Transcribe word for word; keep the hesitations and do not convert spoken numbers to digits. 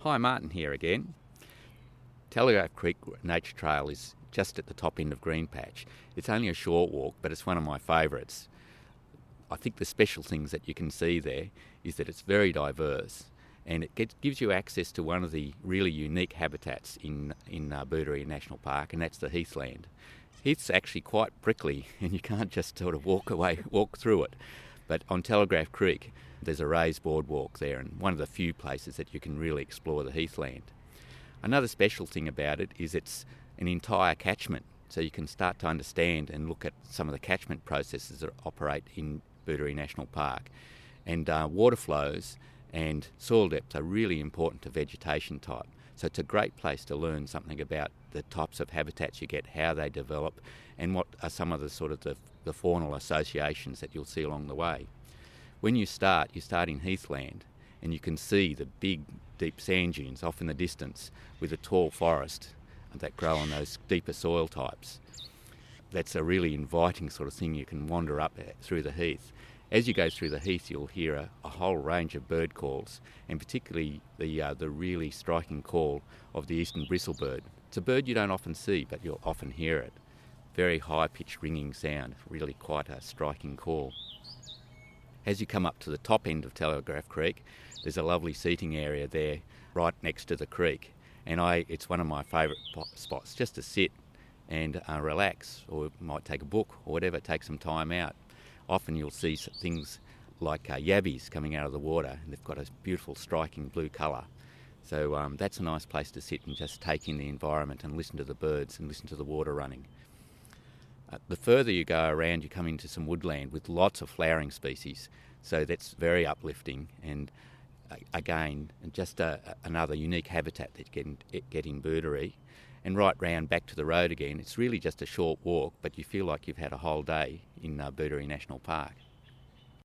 Hi, Martin here again. Telegraph Creek Nature Trail is just at the top end of Green Patch. It's only a short walk, but it's one of my favourites. I think the special things that you can see there is that it's very diverse, and it gets, gives you access to one of the really unique habitats in, in uh, Boordaree National Park, and that's the heathland. Heath's actually quite prickly, and you can't just sort of walk away, walk through it. But on Telegraph Creek, there's a raised boardwalk there, and one of the few places that you can really explore the heathland. Another special thing about it is it's an entire catchment, so you can start to understand and look at some of the catchment processes that operate in Boordaree National Park. And uh, water flows and soil depth are really important to vegetation type. So it's a great place to learn something about the types of habitats you get, how they develop, and what are some of the sort of the, the faunal associations that you'll see along the way. When you start, you start in heathland, and you can see the big, deep sand dunes off in the distance with a tall forest that grow on those deeper soil types. That's a really inviting sort of thing. You can wander up through the heath. As you go through the heath, you'll hear a, a whole range of bird calls, and particularly the uh, the really striking call of the eastern bristlebird. It's a bird you don't often see, but you'll often hear it. Very high-pitched ringing sound, really quite a striking call. As you come up to the top end of Telegraph Creek, there's a lovely seating area there right next to the creek, and I it's one of my favourite spots just to sit and uh, relax, or might take a book or whatever, take some time out. Often you'll see things like uh, yabbies coming out of the water, and they've got a beautiful striking blue colour. So um, that's a nice place to sit and just take in the environment and listen to the birds and listen to the water running. Uh, the further you go around, you come into some woodland with lots of flowering species, so that's very uplifting, and uh, again, just a, another unique habitat that you get, get in Boordaree. And right round back to the road again, it's really just a short walk, but you feel like you've had a whole day in uh, Boordaree National Park.